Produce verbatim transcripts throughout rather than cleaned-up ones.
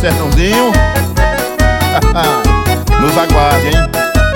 sertãozinho. Nos aguarde, hein?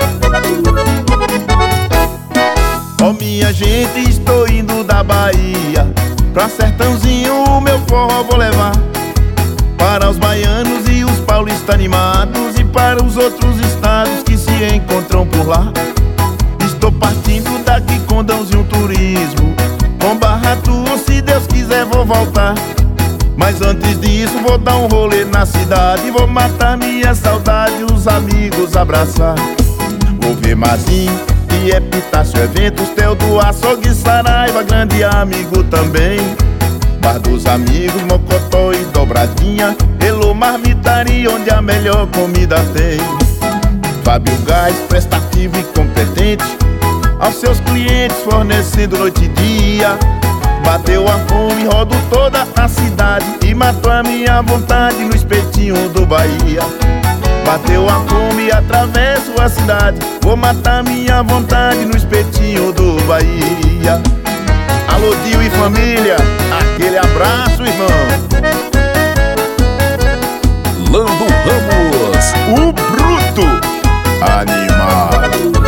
Oh, minha gente, estou indo da Bahia pra sertãozinho, o meu forró vou levar para os baianos e os paulistas animados, e para os outros estados que se encontram por lá. Estou partindo daqui com Dãozinho Turismo, com Barra Tua, se Deus quiser vou voltar. Mas antes disso vou dar um rolê na cidade, vou matar minha saudade, os amigos abraçar. Vou ver Mazinho e Epitácio Eventos, Teu do Açougue, Saraiva, grande amigo também. Bar dos Amigos, Mocotó e Dobradinha, Elô Marmitaria, onde a melhor comida tem. Fábio Gás, prestativo e competente, aos seus clientes fornecendo noite e dia. Bateu a fome, rodo toda a cidade e matou a minha vontade no espetinho do Bahia. Bateu a fome e atravesso a cidade, vou matar minha vontade no espetinho do Bahia. Alô, Dio e família, aquele abraço, irmão. Lando Ramos, o bruto animado.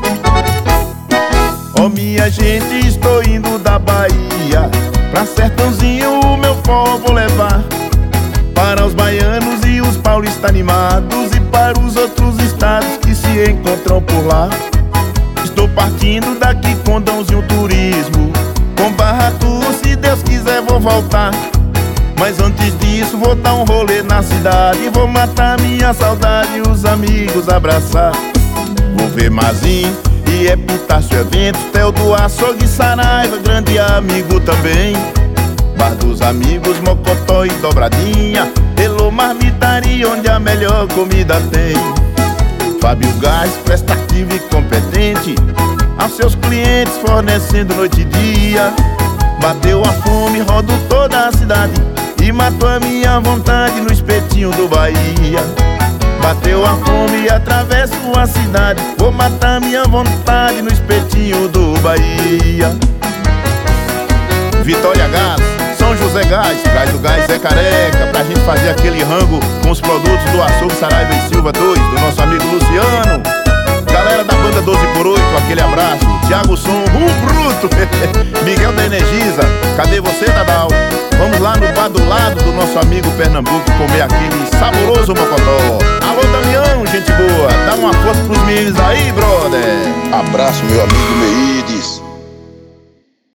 Oh, minha gente, estou indo da Bahia pra sertãozinho, o meu forró vou levar para os baianos e os paulistas animados, e para os outros estados que se encontram por lá. Estou partindo daqui com Dãozinho Turismo, com Barra Tua, se Deus quiser vou voltar. Mas antes disso vou dar um rolê na cidade, vou matar minha saudade e os amigos abraçar. Vou ver Mazinho e Epitácio Eventos, Teu do Açougue, Saraiva, grande amigo também. Bar dos Amigos, Mocotó e Dobradinha, Elô Marmitaria, onde a melhor comida tem. Fábio Gás, prestativo e competente, aos seus clientes fornecendo noite e dia. Bateu a fome, rodo toda a cidade e matou a minha vontade no espetinho do Bahia. Bateu a fome e atravesso a cidade, vou matar minha vontade no espetinho do Bahia. Vitória Gás, São José Gás, traz o gás é careca pra gente fazer aquele rango com os produtos do Açougue Saraiva e Silva dois, do nosso amigo Luciano. Galera da banda doze por oito, aquele abraço. Thiago Som, o bruto. Miguel da Energisa, cadê você, Dadal? Vamos lá no bar do lado do nosso amigo Pernambuco comer aquele saboroso mocotó. Alô, Damião, gente boa, dá uma força pros meninos aí, brother. Abraço, meu amigo Meides.